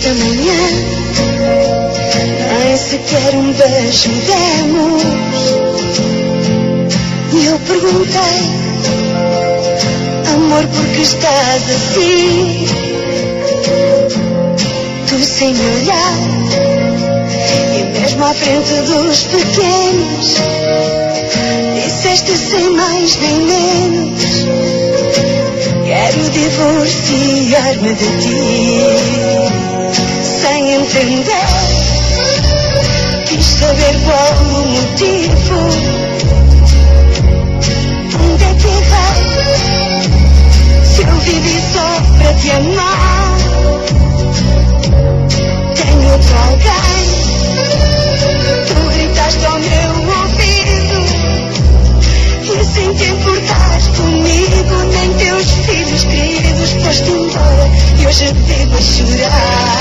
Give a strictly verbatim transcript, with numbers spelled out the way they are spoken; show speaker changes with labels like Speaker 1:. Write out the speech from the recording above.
Speaker 1: Esta manhã nem sequer um beijo demos. E eu perguntei: amor, por que estás assim? Tu sem me olhar, e mesmo à frente dos pequenos, disseste sem mais nem menos: quero divorciar-me de ti. Sem entender, quis saber qual o motivo. Onde é que errei? Se eu vivi só para te amar. Tenho outro alguém. Tu gritaste ao meu ouvido, e sem te importares comigo, nem teus filhos queridos foste embora, e hoje vivo a chorar.